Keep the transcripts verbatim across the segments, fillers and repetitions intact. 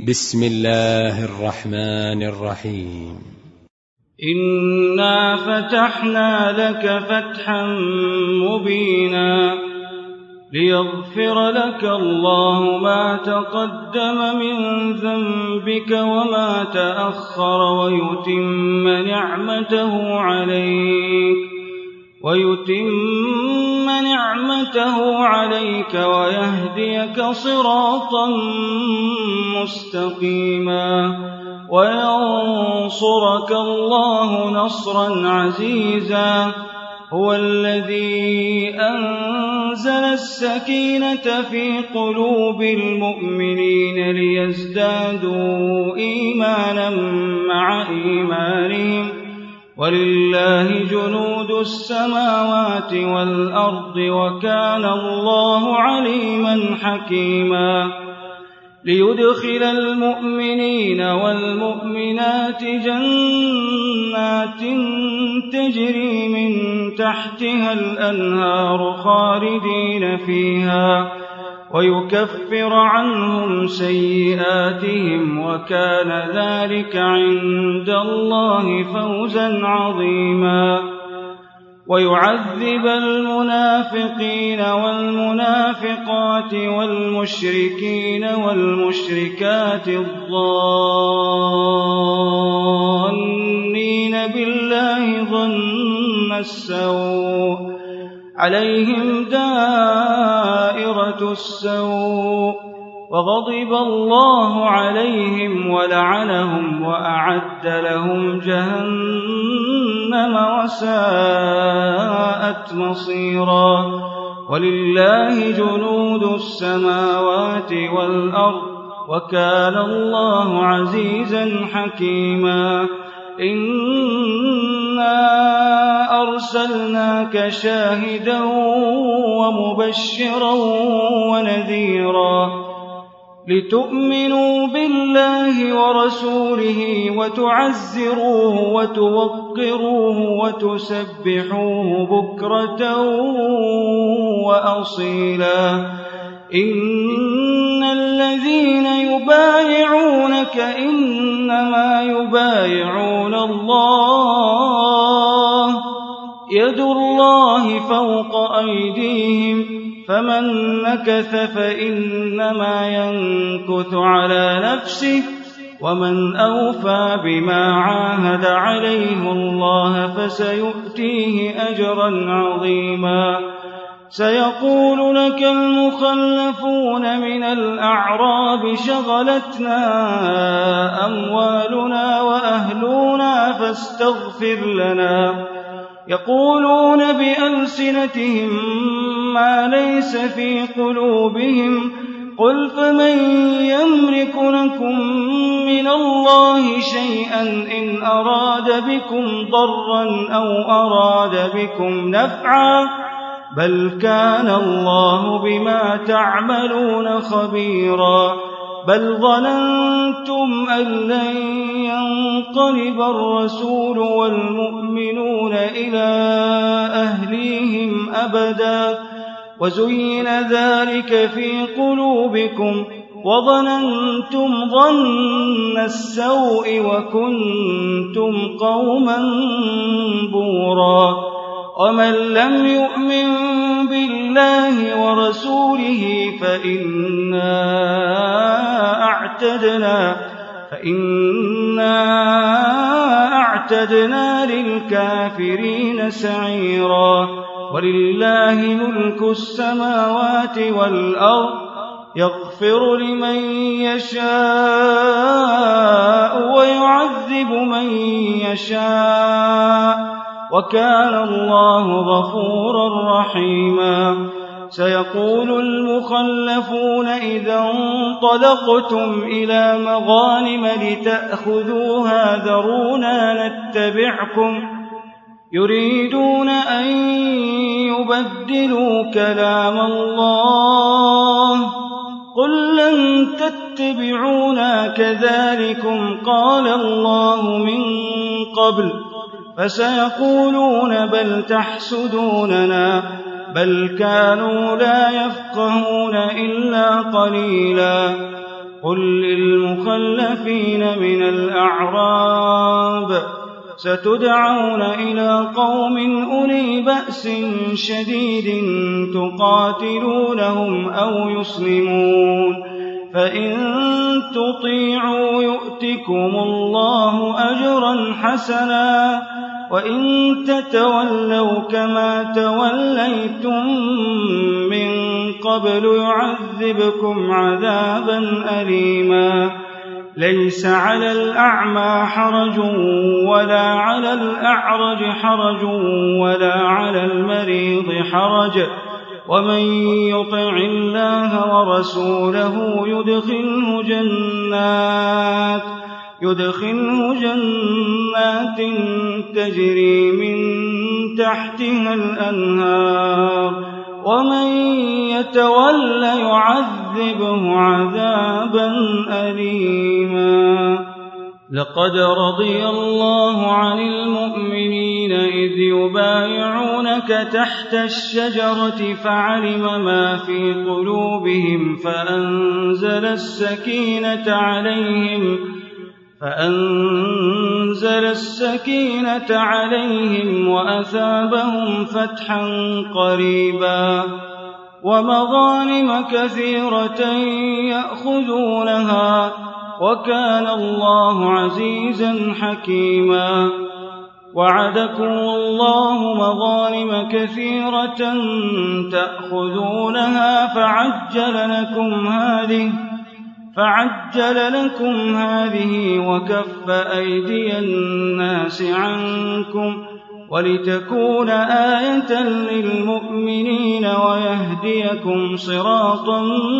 بسم الله الرحمن الرحيم. إنا فتحنا لك فتحا مبينا ليغفر لك الله ما تقدم من ذنبك وما تأخر ويتم نعمته عليك ويتم نعمته عليك ويهديك صراطا مستقيما وينصرك الله نصرا عزيزا. هو الذي أنزل السكينة في قلوب المؤمنين ليزدادوا إيمانا مع إيمانهم ولله جنود السماوات والأرض وكان الله عليما حكيما. ليدخل المؤمنين والمؤمنات جنات تجري من تحتها الأنهار خالدين فيها ويكفر عنهم سيئاتهم وكان ذلك عند الله فوزا عظيما. ويعذب المنافقين والمنافقات والمشركين والمشركات الظانين بالله ظن السوء عليهم دائرة السوء وغضب الله عليهم ولعنهم وأعد لهم جهنم وساءت مصيرا. ولله جنود السماوات والأرض وكان الله عزيزا حكيما. إنا أرسلناك شاهدا ومبشرا ونذيرا لتؤمنوا بالله ورسوله وتعزروه وتوقروه وتسبحوه بكرة وأصيلا. إن الذين يبايعونك إنما يبايعون الله يد الله فوق أيديهم فمن نكث فإنما ينكث على نفسه ومن أوفى بما عاهد عليه الله فسيؤتيه أجرا عظيما. سيقول لك المخلفون من الأعراب شغلتنا أموالنا وأهلنا فاستغفر لنا يقولون بألسنتهم ما ليس في قلوبهم قل فمن يملك لكم من الله شيئا إن أراد بكم ضرا أو أراد بكم نفعا بل كان الله بما تعملون خبيرا. بل ظننتم أن لن ينقلب الرسول والمؤمنون إلى أهليهم أبدا وزين ذلك في قلوبكم وظننتم ظن السوء وكنتم قوما بورا. ومن لم يؤمن بالله ورسوله فإنا أعتدنا فإنا أعتدنا للكافرين سعيرا. ولله ملك السماوات والأرض يغفر لمن يشاء ويعذب من يشاء وكان الله غفورا رحيما. سيقول المخلفون إذا انطلقتم إلى مغانم لتأخذوها ذرونا نتبعكم يريدون أن يبدلوا كلام الله قل لن تتبعونا كذلكم قال الله من قبل فسيقولون بل تحسدوننا بل كانوا لا يفقهون إلا قليلا. قل للمخلفين من الأعراب ستدعون إلى قوم أولي بأس شديد تقاتلونهم أو يسلمون فإن تطيعوا يؤتكم الله أجرا حسنا وإن تتولوا كما توليتم من قبل يعذبكم عذابا أليما ليس على الأعمى حرج ولا على الأعرج حرج ولا على المريض حرج ومن يطع الله ورسوله يدخله جنات يدخله جنات تجري من تحتها الأنهار ومن يتول يعذبه عذابا أليما لقد رضي الله عن المؤمنين إذ يبايعونك تحت الشجرة فعلم ما في قلوبهم فأنزل السكينة عليهم فأنزل السكينة عليهم وأثابهم فتحا قريبا ومغانم كثيرة يأخذونها وكان الله عزيزا حكيما وعدكم الله مغانم كثيرة تأخذونها فعجل لكم هذه فعجل لكم هذه وكف أيدي الناس عنكم ولتكون آية للمؤمنين ويهديكم صراطا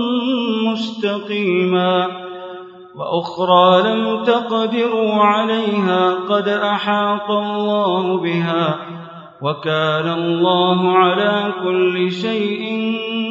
مستقيما وأخرى لم تقدروا عليها قد أحاط الله بها وكان الله على كل شيء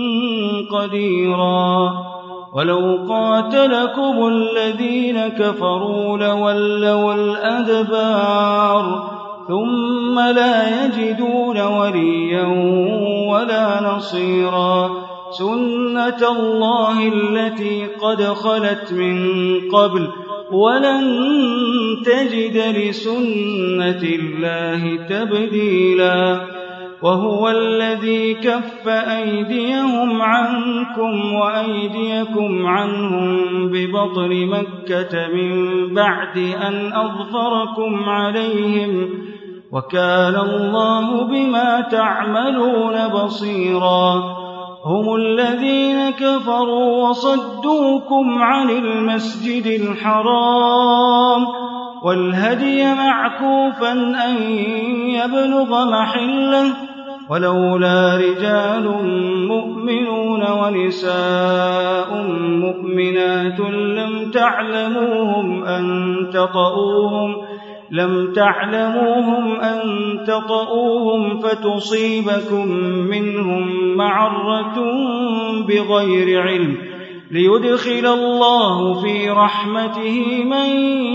قديرا ولو قاتلكم الذين كفروا لولوا الأدبار ثم لا يجدون وليا ولا نصيرا سنة الله التي قد خلت من قبل ولن تجد لسنة الله تبديلا وهو الذي كف أيديهم عنكم وأيديكم عنهم ببطن مكة من بعد أن أظفركم عليهم وكان الله بما تعملون بصيرا هم الذين كفروا وصدوكم عن المسجد الحرام والهدي معكوفا أن يبلغ محله ولولا رجال مؤمنون ونساء مؤمنات لم تعلموهم أن تطؤوهم لم تعلموهم أن تطؤوهم فتصيبكم منهم معرة بغير علم ليدخل الله في رحمته من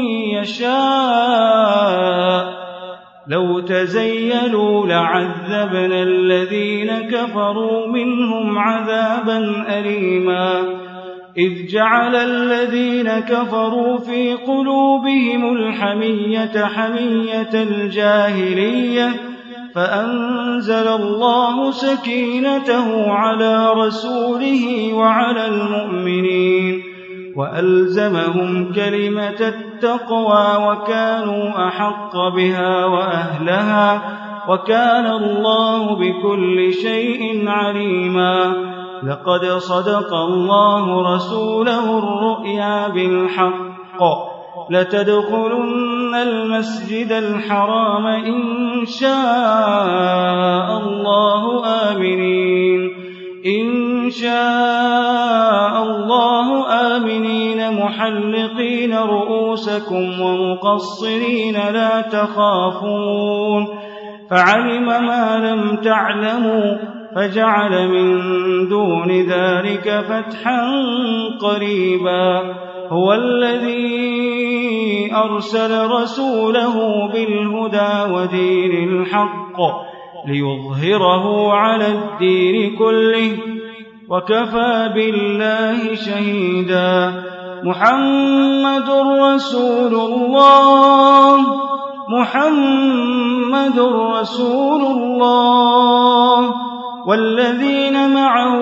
يشاء لو تزيلوا لعذبنا الذين كفروا منهم عذابا أليما إذ جعل الذين كفروا في قلوبهم الحمية حمية الجاهلية فأنزل الله سكينته على رسوله وعلى المؤمنين وألزمهم كلمة التقوى وكانوا أحق بها وأهلها وكان الله بكل شيء عليما لقد صدق الله رسوله الرؤيا بالحق لتدخلن المسجد الحرام إن شاء الله آمنين إن شاء الله آمنين محلقين رؤوسكم ومقصرين لا تخافون فعلم ما لم تعلموا فجعل من دون ذلك فتحا قريبا هو الذي أرسل رسوله بالهدى ودين الحق ليظهره على الدين كله وكفى بالله شهيدا محمد رسول الله محمد رسول الله والذين معه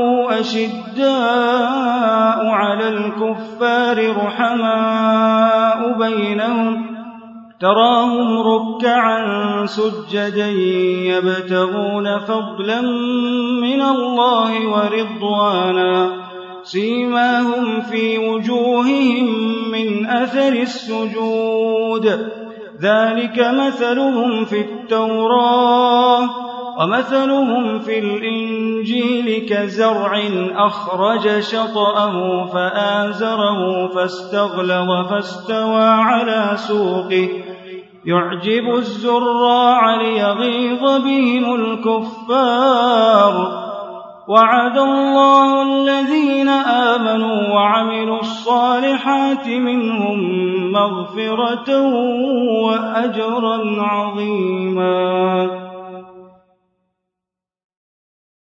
أشداء على الكفار رحماء بينهم تراهم ركعا سجدا يبتغون فضلا من الله ورضوانا سيماهم في وجوههم من أثر السجود ذلك مثلهم في التوراة ومثلهم في الإنجيل كزرع أخرج شطأه فآزره فاستغلظ فاستوى على سوقه يعجب الزراع ليغيظ بهم الكفار وعد الله الذين آمنوا وعملوا الصالحات منهم مغفرة وأجرا عظيما